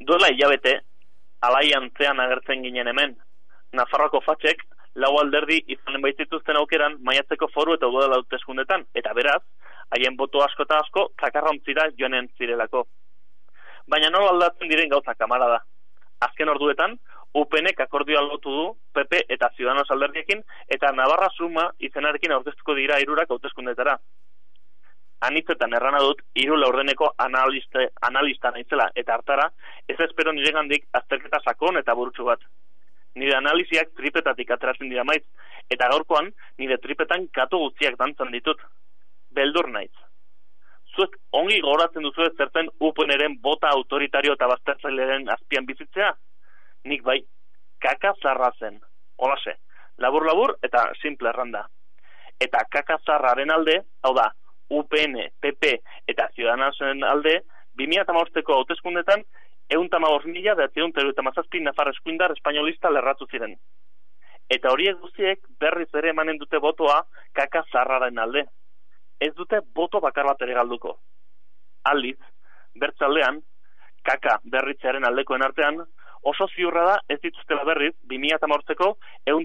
Duela hilabete, alaiantzean agertzen ginen hemen. Nafarroako fatxek, lau alderdi izanen baitzituzten aukeran maiatzeko foru eta udala hauteskundetan, eta beraz, haien boto asko eta asko kakarrontzira joanen zirelako. Baina nola aldatzen diren gauza kamarada. Azken orduetan, UPNek akordioa lotu du PP eta Ciudadanos alderdiekin eta Navarra Suma izenarekin aurkeztuko dira hirurak hauteskundetara. Anitzetan errana dut, hiru laurdeneko analista naizela eta hartara, ez espero niregandik azterketa sakon eta burutsu bat. Nire analiziak tripetatik ateratzen dira maiz, eta gaurkoan nire tripetan katu guztiak dantzan ditut. Beldur naiz. Zuek ongi gogoratzen duzu zerten UPNren bota autoritario eta baztertzailearen azpian bizitzea? Nik bai, kaka zarra zen. Holase, labur-labur eta simple erranda. Eta kaka zarraren alde, hau da, UPN, PP eta Ciudadanosen alde, 2015ko hauteskundetan 115.937 nafar eskuindar espainolista lerratu ziren. Eta horiek guztiek berriz ere emanen dute botoa kaka zarraren alde. Ez dute boto bakar bat ere galduko. Aldiz, bertzaldean, kaka berritzearen aldekoen artean, oso ziurra da ez dituztela berriz 2015ko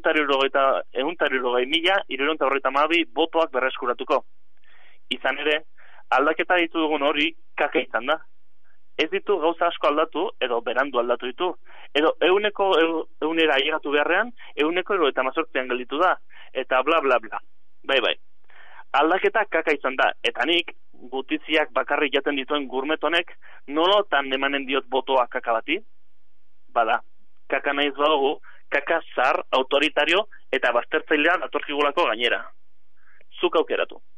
160.352 botoak berreskuratuko. Izan ere, aldaketa ditu dugun hori kaka izan da. Ez ditu gauza asko aldatu, edo berandu aldatu ditu, edo eunera ailegatu beharrean, 198an gelditu da, eta bla bla bla. Bai. Aldaketa kaka izan da, eta nik, gutiziak bakarrik jaten dituen gurmetonek, nolotan emanen diot botoa kaka bati? Bada, kaka naiz badugu, kaka zar, autoritario eta baztertzailea datorkigulako gainera. Zuk aukeratu.